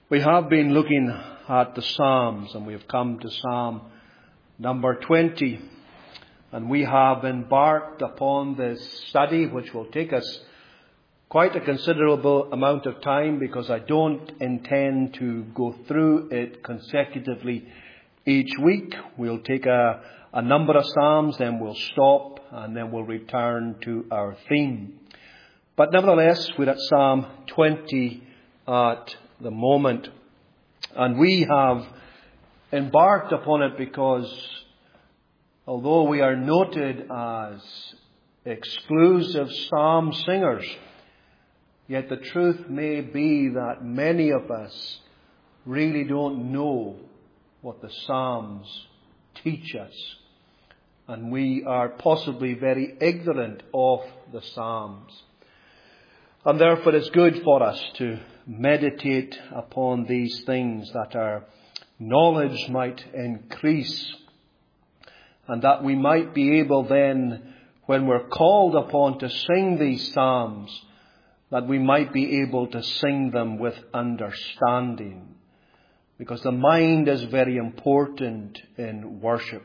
We have been looking at the Psalms, and we have come to Psalm number 20. And we have embarked upon this study, which will take us quite a considerable amount of time, because I don't intend to go through it consecutively each week. We'll take a number of Psalms, then we'll stop, and then we'll return to our theme. But nevertheless, we're at Psalm 20 at the moment. And we have embarked upon it because although we are noted as exclusive psalm singers, yet the truth may be that many of us really don't know what the Psalms teach us. And we are possibly very ignorant of the Psalms. And therefore it's good for us to meditate upon these things, that our knowledge might increase, and that we might be able then, when we're called upon to sing these psalms, that we might be able to sing them with understanding. Because the mind is very important in worship.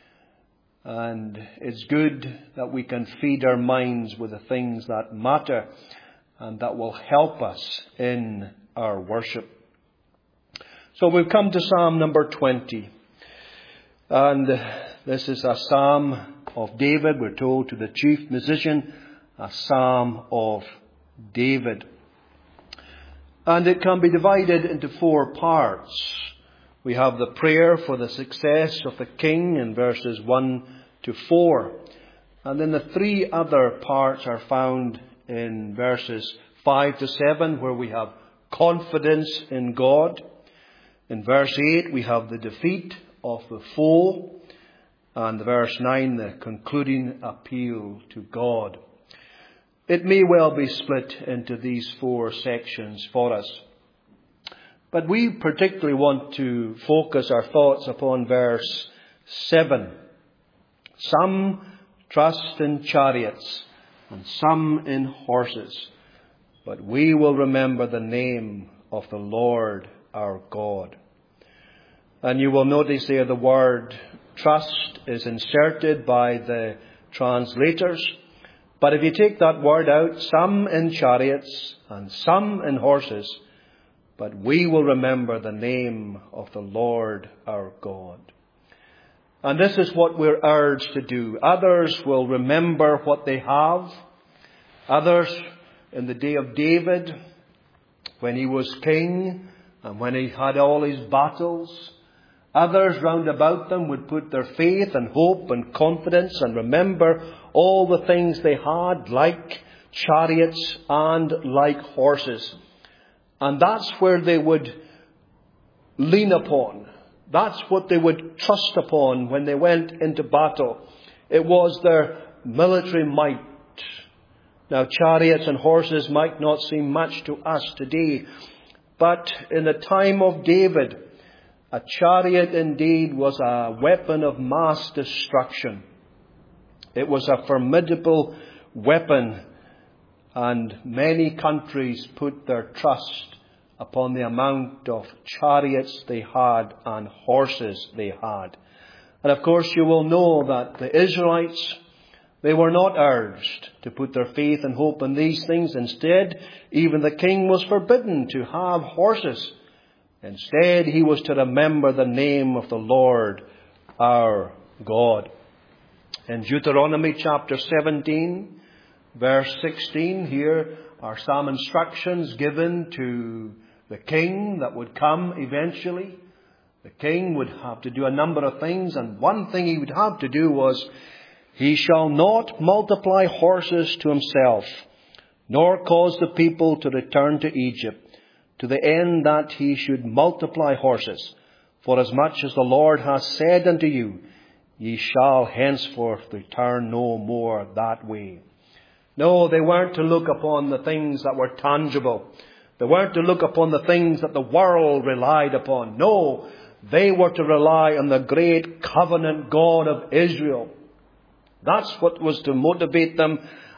And it's good that we can feed our minds with the things that matter and that will help us in our worship. So we've come to Psalm number 20. And this is a psalm of David. We're told, to the chief musician, a psalm of David. And it can be divided into 4 parts. We have the prayer for the success of the king in verses 1 to 4. And then the 3 other parts are found in verses 5 to 7, where we have confidence in God. In verse 8, we have the defeat of the foe. And verse 9, the concluding appeal to God. It may well be split into these 4 sections for us. But we particularly want to focus our thoughts upon verse 7. Some trust in chariots and some in horses, but we will remember the name of the Lord our God. And you will notice there the word trust is inserted by the translators. But if you take that word out, some in chariots and some in horses, but we will remember the name of the Lord our God. And this is what we're urged to do. Others will remember what they have. Others, in the day of David, when he was king and when he had all his battles, others round about them would put their faith and hope and confidence and remember all the things they had, like chariots and like horses. And that's where they would lean upon. That's what they would trust upon when they went into battle. It was their military might. Now, chariots and horses might not seem much to us today, but in the time of David, a chariot indeed was a weapon of mass destruction. It was a formidable weapon, and many countries put their trust upon the amount of chariots they had and horses they had. And of course you will know that the Israelites, they were not urged to put their faith and hope in these things. Instead, even the king was forbidden to have horses. Instead, he was to remember the name of the Lord our God. In Deuteronomy chapter 17, verse 16, here are some instructions given to the king that would come eventually. The king would have to do a number of things, and one thing he would have to do was, he shall not multiply horses to himself, nor cause the people to return to Egypt, to the end that he should multiply horses. For as much as the Lord has said unto you, ye shall henceforth return no more that way. No, they weren't to look upon the things that were tangible. They weren't to look upon the things that the world relied upon. No, they were to rely on the great covenant God of Israel. That's what was to motivate them,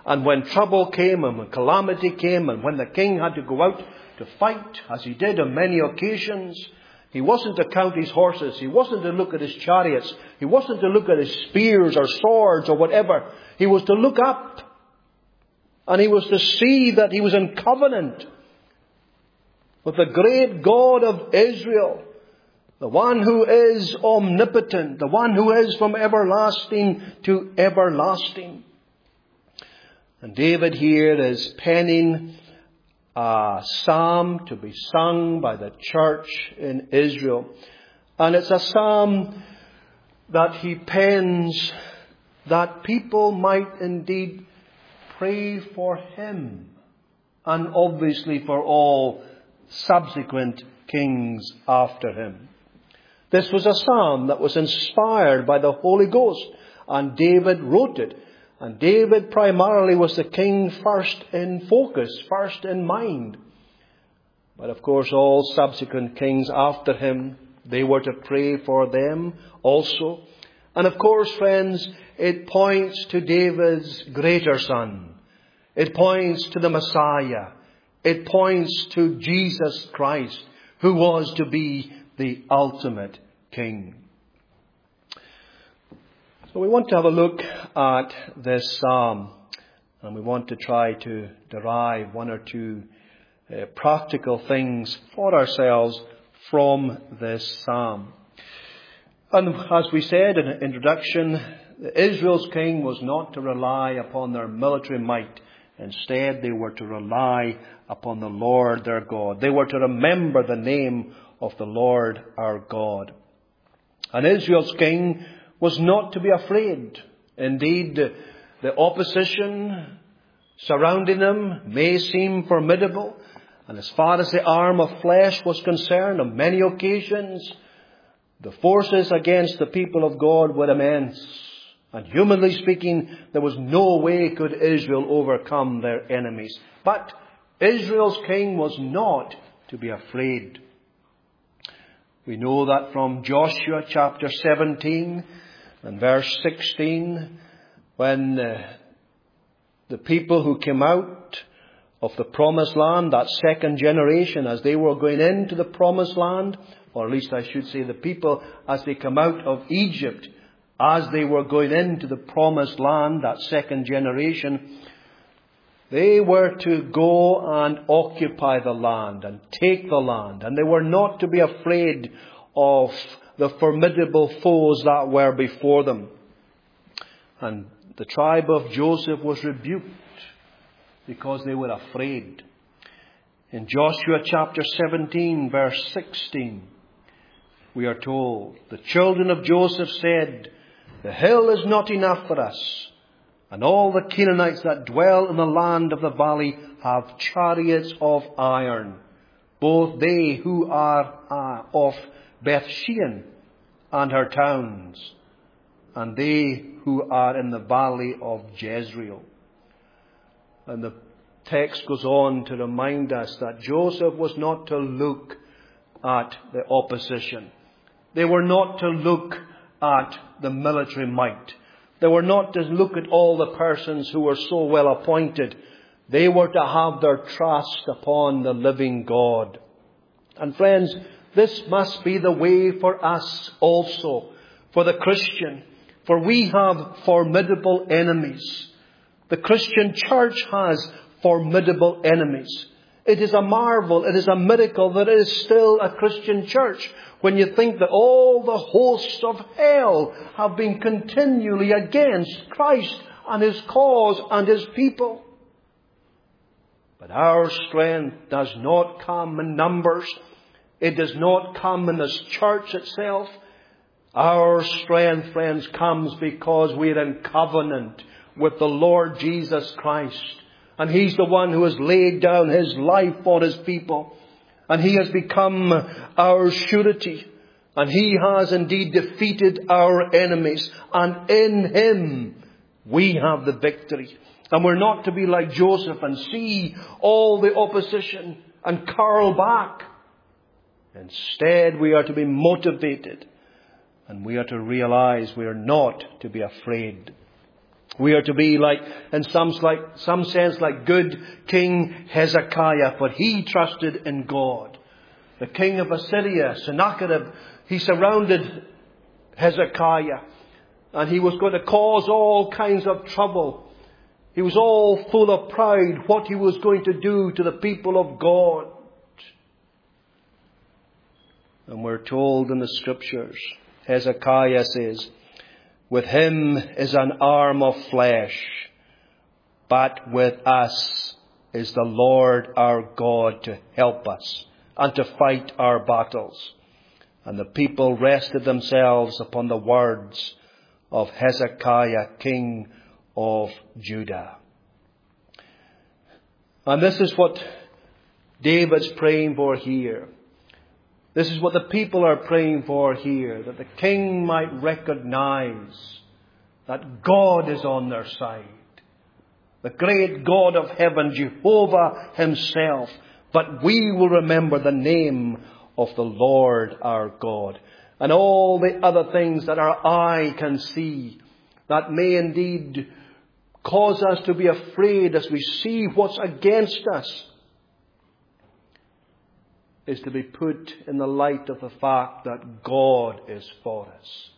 And when trouble came and when calamity came and when the king had to go out to fight, as he did on many occasions, he wasn't to count his horses. He wasn't to look at his chariots. He wasn't to look at his spears or swords or whatever. He was to look up. And he was to see that he was in covenant with the great God of Israel, the one who is omnipotent, the one who is from everlasting to everlasting. And David here is penning a psalm to be sung by the church in Israel. And it's a psalm that he pens that people might indeed pray for him, and obviously for all subsequent kings after him. This was a psalm that was inspired by the Holy Ghost, and David wrote it. And David primarily was the king first in focus, first in mind. But of course all subsequent kings after him, they were to pray for them also. And of course, friends, it points to David's greater son. It points to the Messiah. It points to Jesus Christ, who was to be the ultimate king. So we want to have a look at this psalm, and we want to try to derive one or two practical things for ourselves from this psalm. And as we said in the introduction, Israel's king was not to rely upon their military might. Instead, they were to rely upon the Lord their God. They were to remember the name of the Lord our God. And Israel's king was not to be afraid. Indeed, the opposition surrounding them may seem formidable. And as far as the arm of flesh was concerned, on many occasions, the forces against the people of God were immense. And humanly speaking, there was no way could Israel overcome their enemies. But Israel's king was not to be afraid. We know that from Joshua chapter 17 and verse 16, when the people who came out of the promised land, that second generation, as they were going into the promised land, or at least I should say the people as they come out of Egypt, as they were going into the promised land, that second generation, they were to go and occupy the land and take the land. And they were not to be afraid of the formidable foes that were before them. And the tribe of Joseph was rebuked because they were afraid. In Joshua chapter 17, verse 16, we are told, the children of Joseph said, "The hill is not enough for us, and all the Canaanites that dwell in the land of the valley have chariots of iron, both they who are of Bethshean and her towns, and they who are in the valley of Jezreel." And the text goes on to remind us that Joseph was not to look at the opposition. They were not to look at the military might. They were not to look at all the persons who were so well appointed. They were to have their trust upon the living God. And friends, this must be the way for us also, for the Christian. For we have formidable enemies. The Christian church has formidable enemies. It is a marvel, it is a miracle that it is still a Christian church, when you think that all the hosts of hell have been continually against Christ and His cause and His people. But our strength does not come in numbers. It does not come in this church itself. Our strength, friends, comes because we are in covenant with the Lord Jesus Christ. And He's the one who has laid down His life for His people. And He has become our surety. And He has indeed defeated our enemies. And in Him we have the victory. And we're not to be like Joseph and see all the opposition and curl back. Instead, we are to be motivated. And we are to realize we are not to be afraid. We are to be like, in some sense, like good King Hezekiah, for he trusted in God. The king of Assyria, Sennacherib, he surrounded Hezekiah, and he was going to cause all kinds of trouble. He was all full of pride, what he was going to do to the people of God. And we're told in the Scriptures, Hezekiah says, with him is an arm of flesh, but with us is the Lord our God to help us and to fight our battles. And the people rested themselves upon the words of Hezekiah, king of Judah. And this is what David's praying for here. This is what the people are praying for here, that the king might recognize that God is on their side. The great God of heaven, Jehovah himself. But we will remember the name of the Lord our God. And all the other things that our eye can see, that may indeed cause us to be afraid as we see what's against us, is to be put in the light of the fact that God is for us.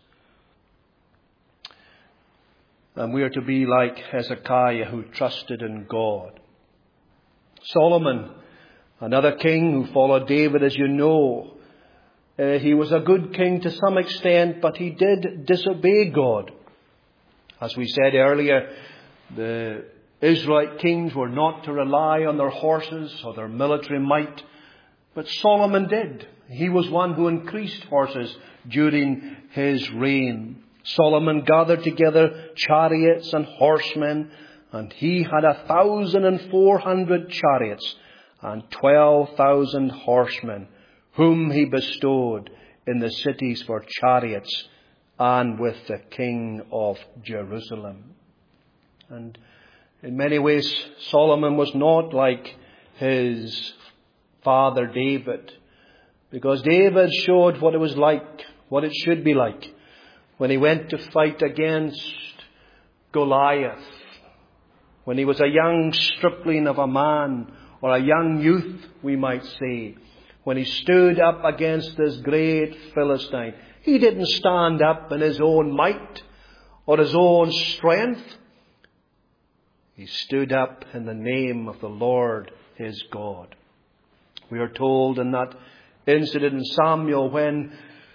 And we are to be like Hezekiah, who trusted in God. Solomon, another king who followed David, as you know, he was a good king to some extent, but he did disobey God. As we said earlier, the Israelite kings were not to rely on their horses or their military might, but Solomon did. He was one who increased horses during his reign. Solomon gathered together chariots and horsemen, and he had 1,400 chariots and 12,000 horsemen, whom he bestowed in the cities for chariots and with the king of Jerusalem. And in many ways, Solomon was not like his father David, because David showed what it was like, what it should be like, when he went to fight against Goliath, when he was a young stripling of a man, or a young youth, we might say, when he stood up against this great Philistine. He didn't stand up in his own might or his own strength. He stood up in the name of the Lord his God. We are told in that incident in Samuel, when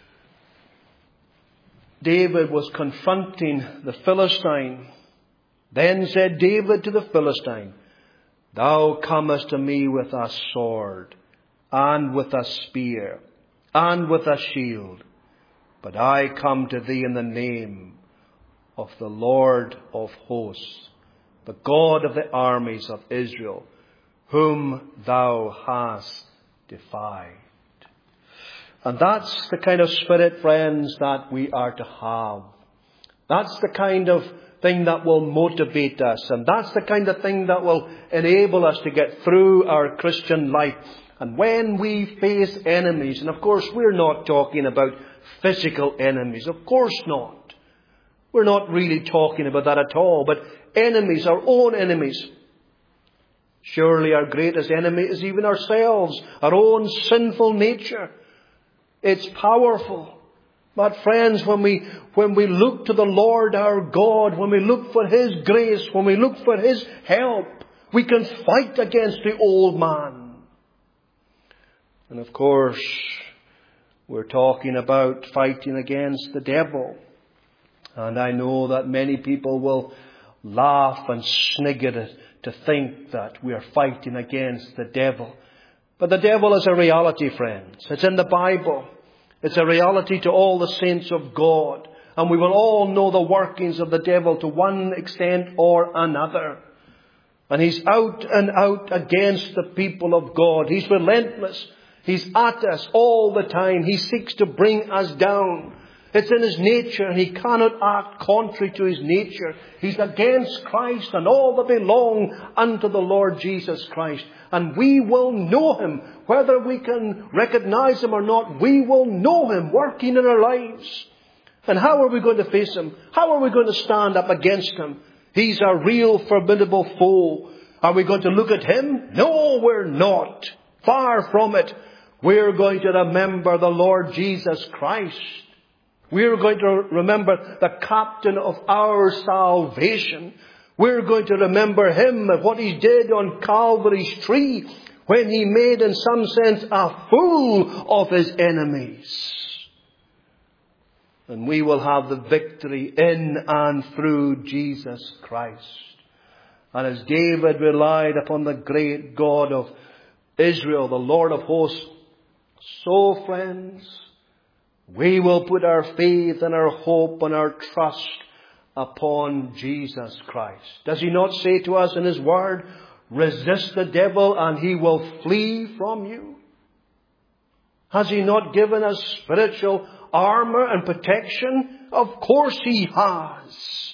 David was confronting the Philistine, then said David to the Philistine, thou comest to me with a sword, and with a spear, and with a shield, but I come to thee in the name of the Lord of hosts, the God of the armies of Israel, whom thou hast defied. And that's the kind of spirit, friends, that we are to have. That's the kind of thing that will motivate us. And that's the kind of thing that will enable us to get through our Christian life. And when we face enemies, and of course we're not talking about physical enemies. Of course not. We're not really talking about that at all. But enemies, our own enemies. Surely our greatest enemy is even ourselves, our own sinful nature. It's powerful. But friends, when we look to the Lord our God, when we look for his grace, when we look for his help, we can fight against the old man. And of course, we're talking about fighting against the devil. And I know that many people will laugh and snigger at it to think that we are fighting against the devil. But the devil is a reality, friends. It's in the Bible. It's a reality to all the saints of God. And we will all know the workings of the devil to one extent or another. And he's out and out against the people of God. He's relentless. He's at us all the time. He seeks to bring us down. It's in his nature. He cannot act contrary to his nature. He's against Christ and all that belong unto the Lord Jesus Christ. And we will know him. Whether we can recognize him or not, we will know him working in our lives. And how are we going to face him? How are we going to stand up against him? He's a real formidable foe. Are we going to look at him? No, we're not. Far from it. We're going to remember the Lord Jesus Christ. We're going to remember the captain of our salvation. We're going to remember him and what he did on Calvary's tree when he made, in some sense, a fool of his enemies. And we will have the victory in and through Jesus Christ. And as David relied upon the great God of Israel, the Lord of hosts, so, friends, we will put our faith and our hope and our trust upon Jesus Christ. Does he not say to us in his word, resist the devil and he will flee from you? Has he not given us spiritual armor and protection? Of course he has.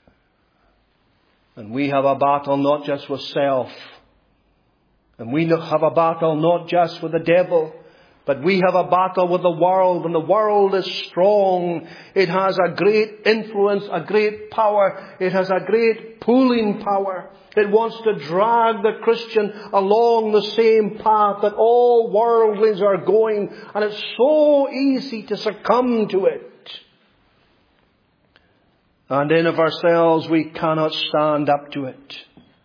And we have a battle not just with self. And we have a battle not just with the devil. But we have a battle with the world, and the world is strong. It has a great influence, a great power. It has a great pulling power. It wants to drag the Christian along the same path that all worldlings are going. And it's so easy to succumb to it. And in of ourselves, we cannot stand up to it.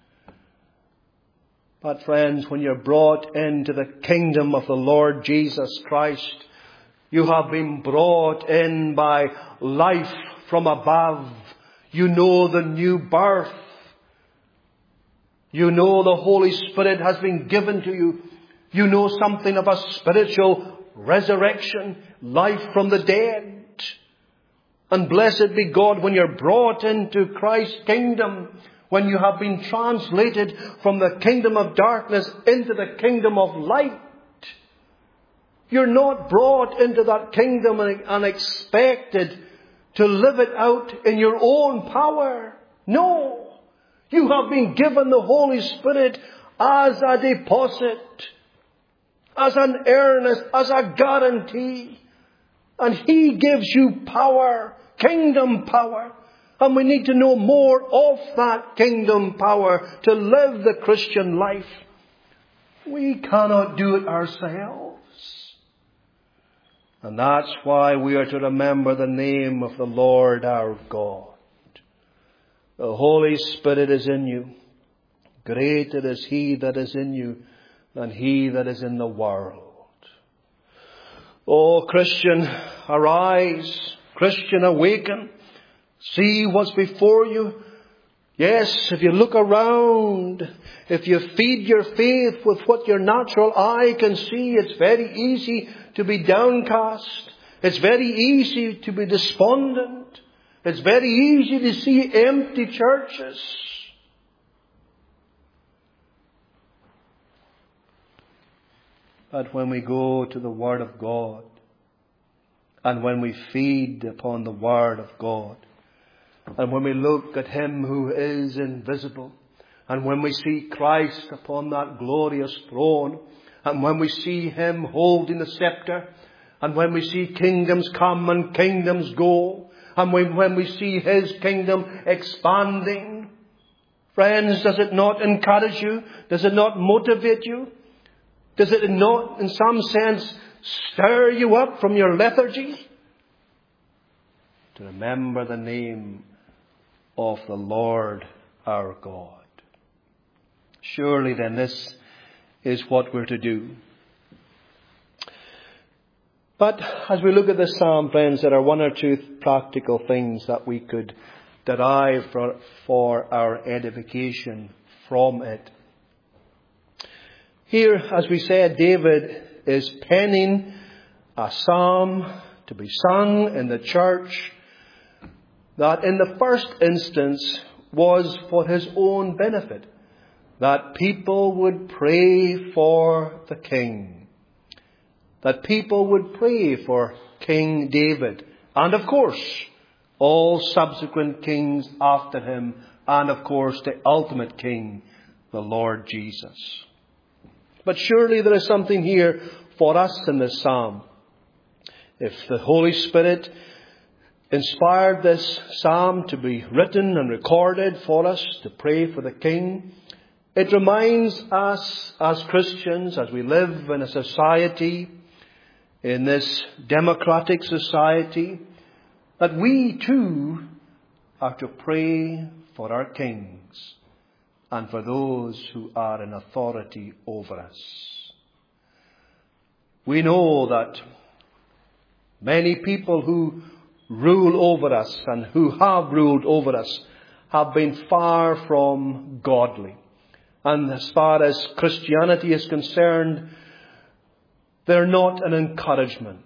But friends, when you're brought into the kingdom of the Lord Jesus Christ, you have been brought in by life from above. You know the new birth. You know the Holy Spirit has been given to you. You know something of a spiritual resurrection, life from the dead. And blessed be God when you're brought into Christ's kingdom. When you have been translated from the kingdom of darkness into the kingdom of light. You're not brought into that kingdom and expected to live it out in your own power. No. You have been given the Holy Spirit as a deposit, as an earnest, as a guarantee. And he gives you power, kingdom power. And we need to know more of that kingdom power to live the Christian life. We cannot do it ourselves. And that's why we are to remember the name of the Lord our God. The Holy Spirit is in you. Greater is he that is in you than he that is in the world. O Christian, arise. Christian, awaken. See what's before you. Yes, if you look around, if you feed your faith with what your natural eye can see, it's very easy to be downcast. It's very easy to be despondent. It's very easy to see empty churches. But when we go to the Word of God, and when we feed upon the Word of God, and when we look at him who is invisible, and when we see Christ upon that glorious throne, and when we see him holding the scepter, and when we see kingdoms come and kingdoms go, and when we see his kingdom expanding, friends, does it not encourage you? Does it not motivate you? Does it not, in some sense, stir you up from your lethargy? To remember the name of the Lord our God. Surely then this is what we're to do. But as we look at this psalm, friends, there are one or two practical things that we could derive for our edification from it. Here, as we said, David is penning a psalm to be sung in the church that in the first instance was for his own benefit, that people would pray for the king, that people would pray for King David, and of course all subsequent kings after him, and of course the ultimate king, the Lord Jesus. But surely there is something here for us in this psalm. If the Holy Spirit inspired this psalm to be written and recorded for us to pray for the King. It reminds us as Christians, as we live in a society, in this democratic society, that we too are to pray for our kings and for those who are in authority over us. We know that many people who rule over us and who have ruled over us have been far from godly. And as far as Christianity is concerned, they're not an encouragement.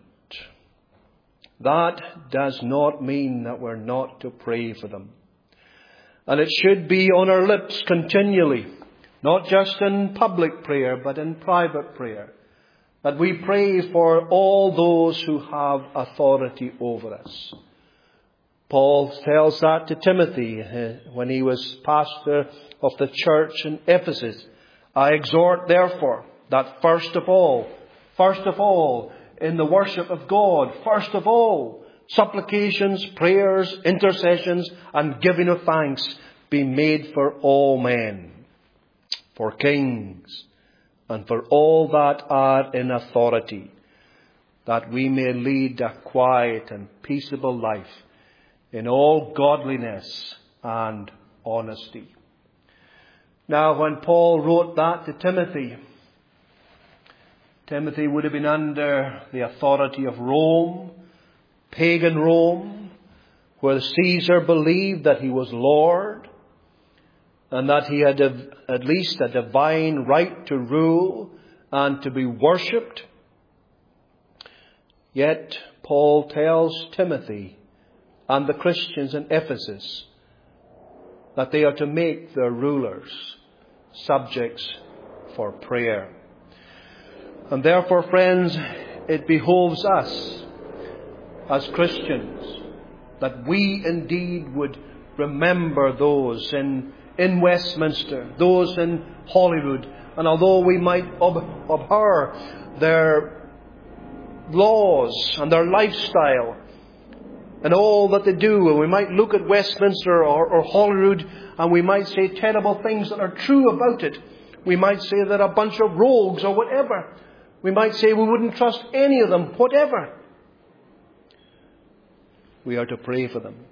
That does not mean that we're not to pray for them. And it should be on our lips continually, not just in public prayer, but in private prayer, that we pray for all those who have authority over us. Paul tells that to Timothy when he was pastor of the church in Ephesus. I exhort, therefore, that first of all, in the worship of God, first of all, supplications, prayers, intercessions, and giving of thanks be made for all men, for kings, and for all that are in authority, that we may lead a quiet and peaceable life in all godliness and honesty. Now, when Paul wrote that to Timothy, Timothy would have been under the authority of Rome, pagan Rome, where Caesar believed that he was Lord and that he had at least a divine right to rule and to be worshipped. Yet Paul tells Timothy and the Christians in Ephesus that they are to make their rulers subjects for prayer. And therefore, friends, it behoves us as Christians that we indeed would remember those in Westminster, those in Holyrood. And although we might abhor their laws and their lifestyle and all that they do, and we might look at Westminster or Holyrood and we might say terrible things that are true about it. We might say they're a bunch of rogues or whatever. We might say we wouldn't trust any of them, whatever. We are to pray for them.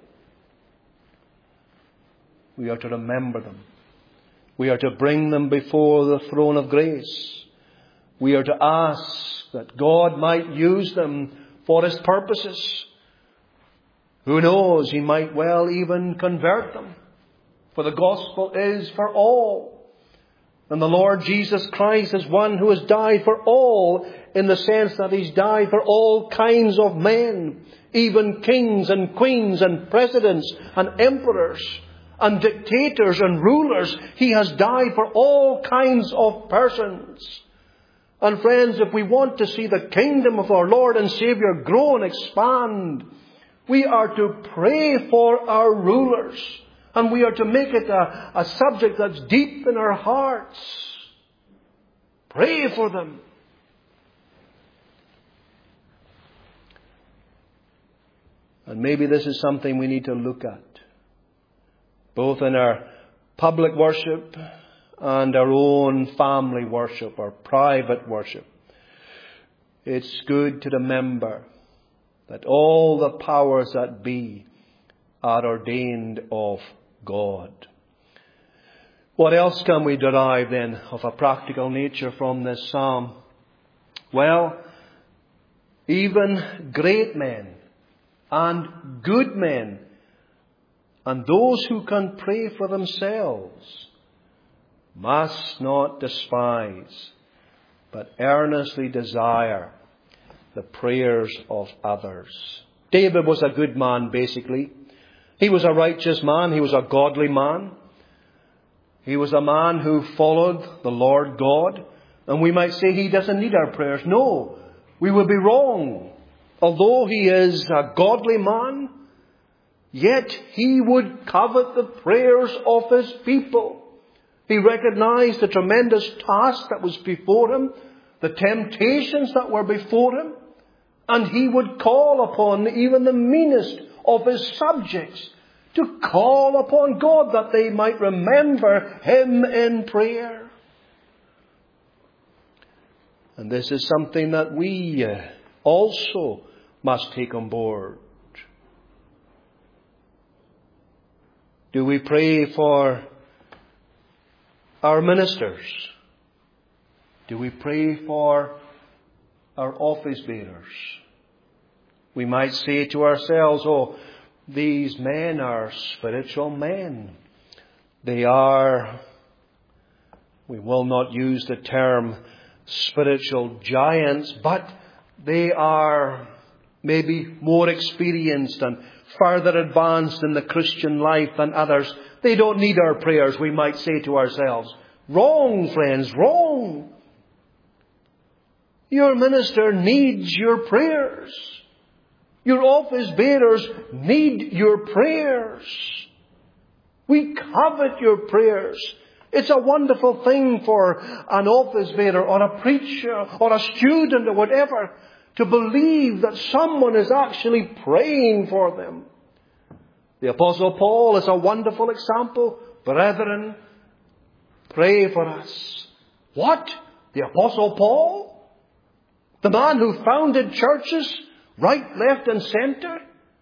We are to remember them. We are to bring them before the throne of grace. We are to ask that God might use them for His purposes. Who knows, He might well even convert them. For the gospel is for all. And the Lord Jesus Christ is one who has died for all, in the sense that He's died for all kinds of men, even kings and queens and presidents and emperors and dictators and rulers. He has died for all kinds of persons. And friends, if we want to see the kingdom of our Lord and Saviour grow and expand, we are to pray for our rulers. And we are to make it a subject that's deep in our hearts. Pray for them. And maybe this is something we need to look at, both in our public worship and our own family worship, our private worship. It's good to remember that all the powers that be are ordained of God. What else can we derive then of a practical nature from this psalm? Well, even great men and good men and those who can pray for themselves must not despise, but earnestly desire the prayers of others. David was a good man, basically. He was a righteous man. He was a godly man. He was a man who followed the Lord God. And we might say he doesn't need our prayers. No, we would be wrong. Although he is a godly man, yet he would covet the prayers of his people. He recognized the tremendous task that was before him, the temptations that were before him, and he would call upon even the meanest of his subjects to call upon God that they might remember him in prayer. And this is something that we also must take on board. Do we pray for our ministers? Do we pray for our office bearers? We might say to ourselves, oh, these men are spiritual men. They are, we will not use the term spiritual giants, but they are maybe more experienced and further advanced in the Christian life than others. They don't need our prayers, we might say to ourselves. Wrong, friends, wrong. Your minister needs your prayers. Your office bearers need your prayers. We covet your prayers. It's a wonderful thing for an office bearer or a preacher or a student or whatever to believe that someone is actually praying for them. The Apostle Paul is a wonderful example. Brethren, pray for us. What? The Apostle Paul? The man who founded churches right, left and center?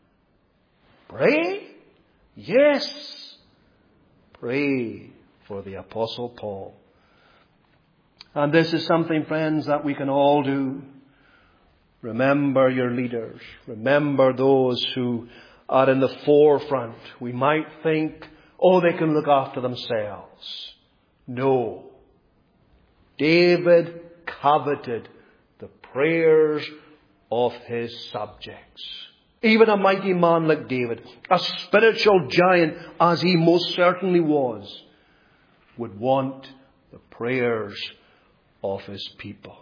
Pray? Yes. Pray for the Apostle Paul. And this is something, friends, that we can all do. Remember your leaders. Remember those who are in the forefront. We might think, oh, they can look after themselves. No. David coveted the prayers of his subjects. Even a mighty man like David, a spiritual giant as he most certainly was, would want the prayers of his people.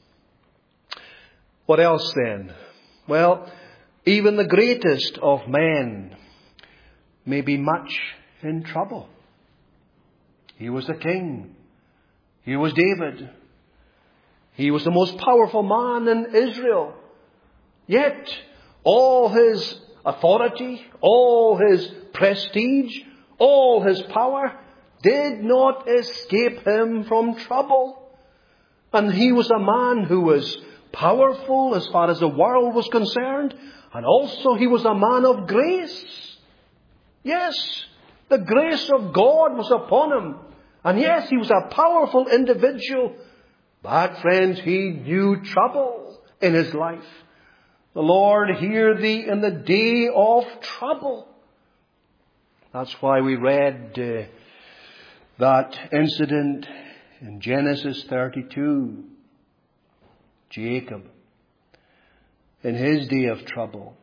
What else then? Well, even the greatest of men may be much in trouble. He was the king. Here was David. He was the most powerful man in Israel. Yet, all his authority, all his prestige, all his power did not escape him from trouble. And he was a man who was powerful as far as the world was concerned. And also he was a man of grace. Yes, the grace of God was upon him. And yes, he was a powerful individual. But friends, he knew trouble in his life. The Lord hear thee in the day of trouble. That's why we read that incident in Genesis 32. Jacob, in his day of trouble,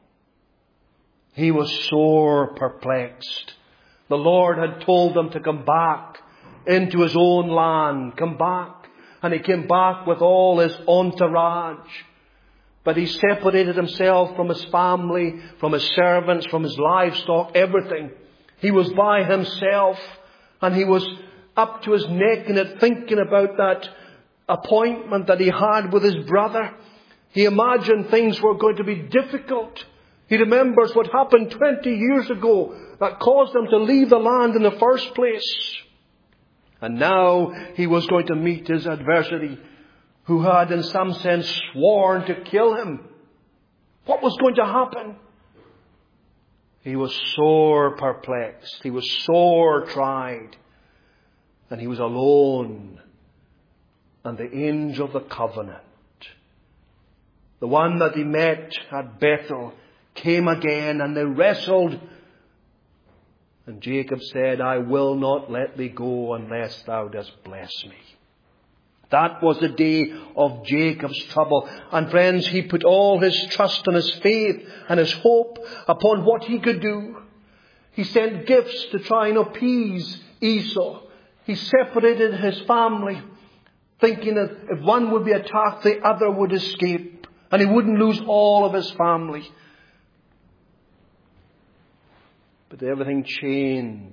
he was sore perplexed. The Lord had told him to come back into his own land. Come back. And he came back with all his entourage. But he separated himself from his family, from his servants, from his livestock, everything. He was by himself. And he was up to his neck in it, thinking about that appointment that he had with his brother. He imagined things were going to be difficult. He remembers what happened 20 years ago that caused him to leave the land in the first place. And now he was going to meet his adversary, who had in some sense sworn to kill him. What was going to happen? He was sore perplexed. He was sore tried. And he was alone. And the angel of the covenant, the one that he met at Bethel, came again, and they wrestled. And Jacob said, I will not let thee go unless thou dost bless me. That was the day of Jacob's trouble. And friends, he put all his trust and his faith and his hope upon what he could do. He sent gifts to try and appease Esau. He separated his family, thinking that if one would be attacked, the other would escape. And he wouldn't lose all of his family. But everything changed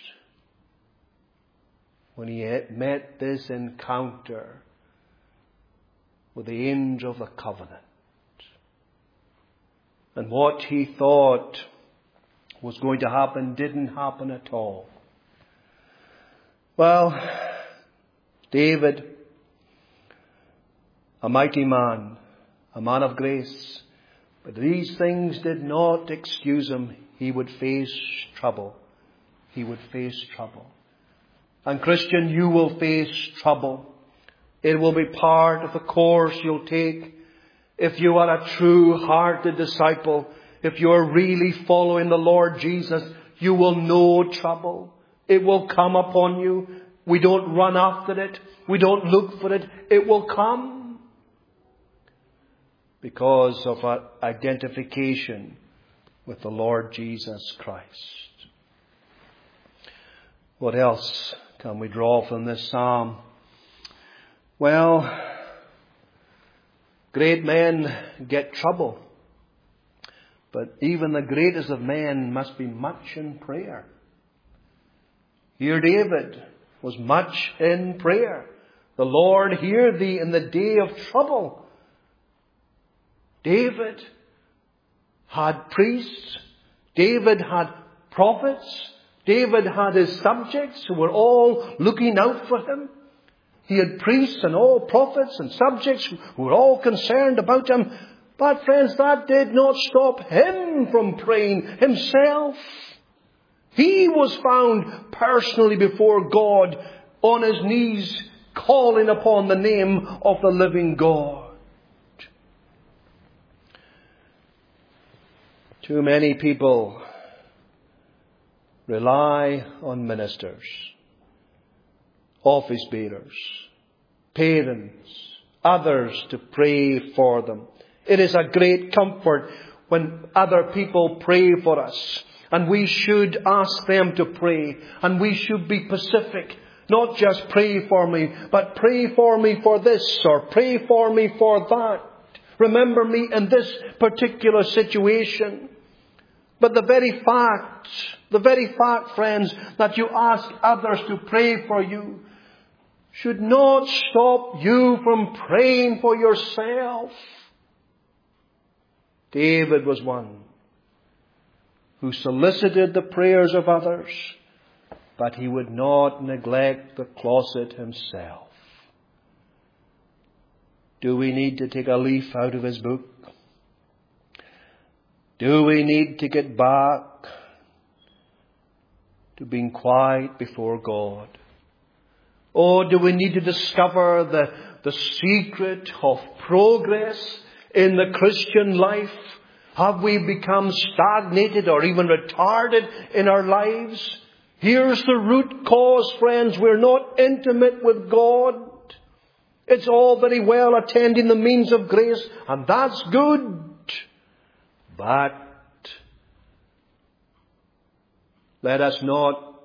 when he had met this encounter with the angel of the covenant. And what he thought was going to happen didn't happen at all. Well, David, a mighty man, a man of grace, but these things did not excuse him. He would face trouble. He would face trouble. And Christian, you will face trouble. It will be part of the course you'll take. If you are a true-hearted disciple, if you are really following the Lord Jesus, you will know trouble. It will come upon you. We don't run after it. We don't look for it. It will come because of our identification with the Lord Jesus Christ. What else can we draw from this psalm? Well, great men get trouble. But even the greatest of men must be much in prayer. Here David was much in prayer. The Lord hear thee in the day of trouble. David had priests. David had prophets. David had his subjects who were all looking out for him. He had priests and all prophets and subjects who were all concerned about him. But friends, that did not stop him from praying himself. He was found personally before God on his knees, calling upon the name of the living God. Too many people rely on ministers, office bearers, parents, others to pray for them. It is a great comfort when other people pray for us. And we should ask them to pray. And we should be specific. Not just pray for me, but pray for me for this or pray for me for that. Remember me in this particular situation. But the very fact, friends, that you ask others to pray for you should not stop you from praying for yourself. David was one who solicited the prayers of others, but he would not neglect the closet himself. Do we need to take a leaf out of his book? Do we need to get back to being quiet before God? Or do we need to discover the secret of progress in the Christian life? Have we become stagnated or even retarded in our lives? Here's the root cause, friends. We're not intimate with God. It's all very well attending the means of grace, and that's good. But let us not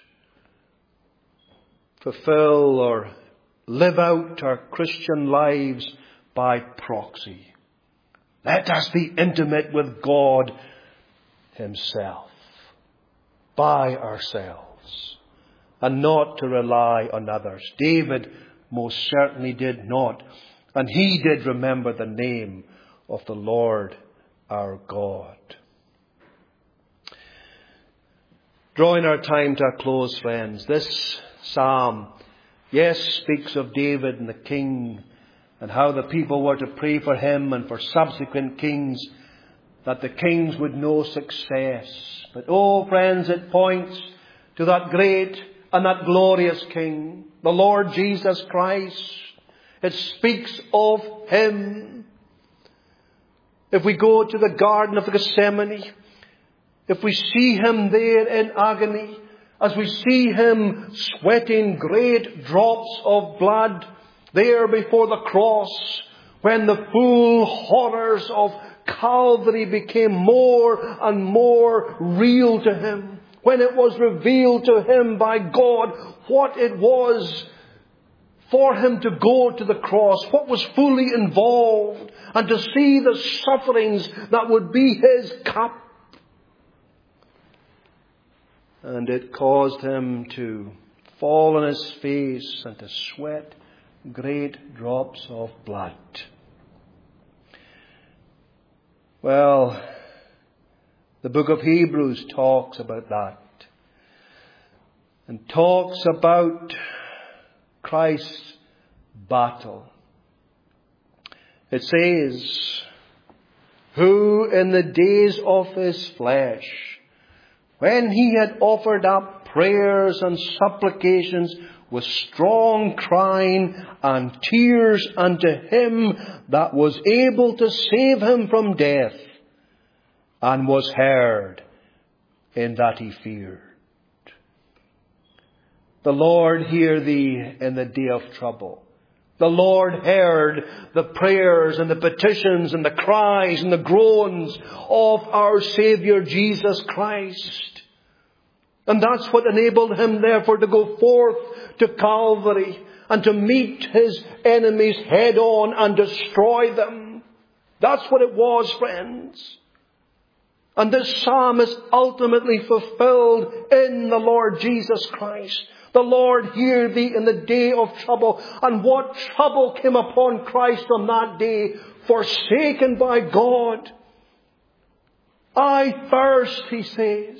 fulfill or live out our Christian lives by proxy. Let us be intimate with God Himself, by ourselves, and not to rely on others. David most certainly did not, and he did remember the name of the Lord our God. Drawing our time to a close, friends, this psalm, yes, speaks of David and the king, and how the people were to pray for him and for subsequent kings, that the kings would know success. But oh, friends, it points to that great and that glorious King, the Lord Jesus Christ. It speaks of Him. If we go to the Garden of Gethsemane, if we see Him there in agony, as we see Him sweating great drops of blood there before the cross, when the full horrors of Calvary became more and more real to Him, when it was revealed to Him by God what it was for Him to go to the cross, what was fully involved, and to see the sufferings that would be His cup. And it caused Him to fall on His face and to sweat great drops of blood. Well, The book of Hebrews talks about that. And talks about Christ's battle. It says, who in the days of his flesh, when he had offered up prayers and supplications with strong crying and tears unto him that was able to save him from death, and was heard in that he feared. The Lord hear thee in the day of trouble. The Lord heard the prayers and the petitions and the cries and the groans of our Saviour Jesus Christ. And that's what enabled him therefore to go forth to Calvary and to meet his enemies head on and destroy them. That's what it was, friends. And this psalm is ultimately fulfilled in the Lord Jesus Christ. The Lord hear thee in the day of trouble. And what trouble came upon Christ on that day? Forsaken by God. I thirst, he says.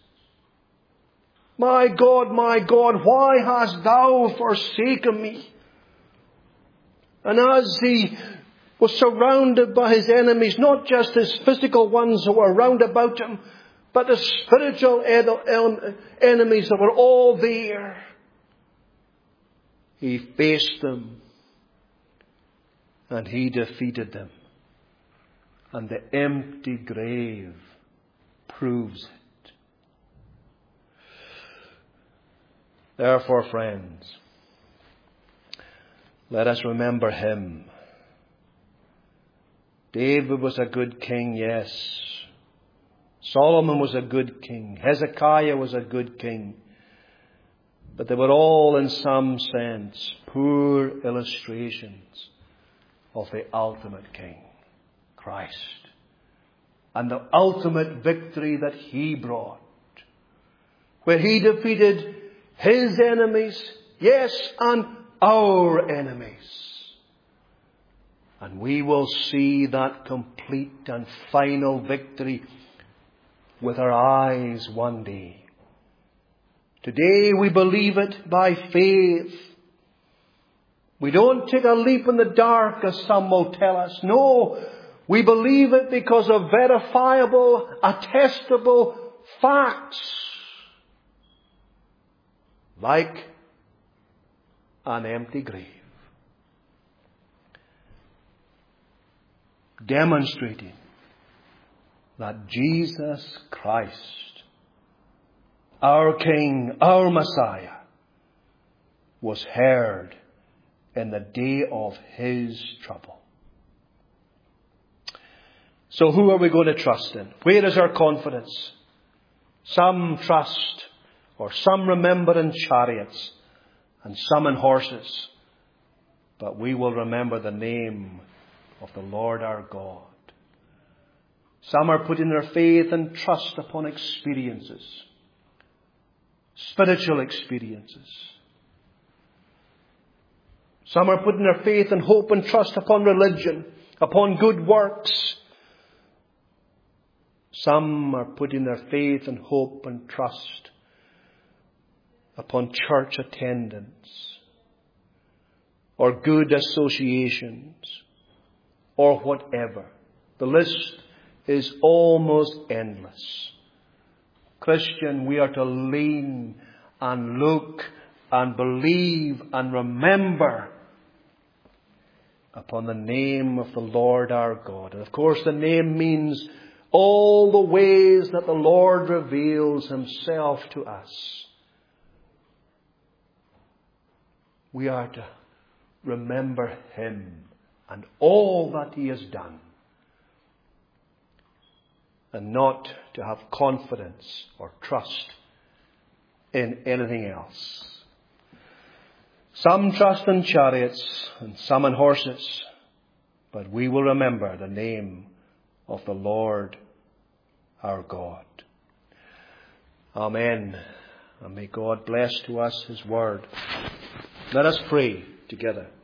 My God, why hast thou forsaken me? And as he was surrounded by his enemies, not just his physical ones who were round about him, but the spiritual enemies that were all there, he faced them and he defeated them. And the empty grave proves it. Therefore, friends, let us remember him. David was a good king, yes. Solomon was a good king. Hezekiah was a good king. But they were all, in some sense, poor illustrations of the ultimate king, Christ. And the ultimate victory that he brought, where he defeated his enemies, yes, and our enemies. And we will see that complete and final victory with our eyes one day. Today we believe it by faith. We don't take a leap in the dark, as some will tell us. No, we believe it because of verifiable, attestable facts. Like an empty grave. Demonstrating that Jesus Christ, our King, our Messiah, was heard in the day of his trouble. So who are we going to trust in? Where is our confidence? Some trust, or some remember in chariots, and some in horses. But we will remember the name of the Lord our God. Some are putting their faith and trust upon experiences, spiritual experiences. Some are putting their faith and hope and trust upon religion, upon good works. Some are putting their faith and hope and trust upon church attendance, or good associations, or whatever. The list is almost endless. Christian, we are to lean and look and believe and remember upon the name of the Lord our God. And of course the name means all the ways that the Lord reveals himself to us. We are to remember him and all that he has done, and not to have confidence or trust in anything else. Some trust in chariots and some in horses, but we will remember the name of the Lord our God. Amen. And may God bless to us his word. Let us pray together.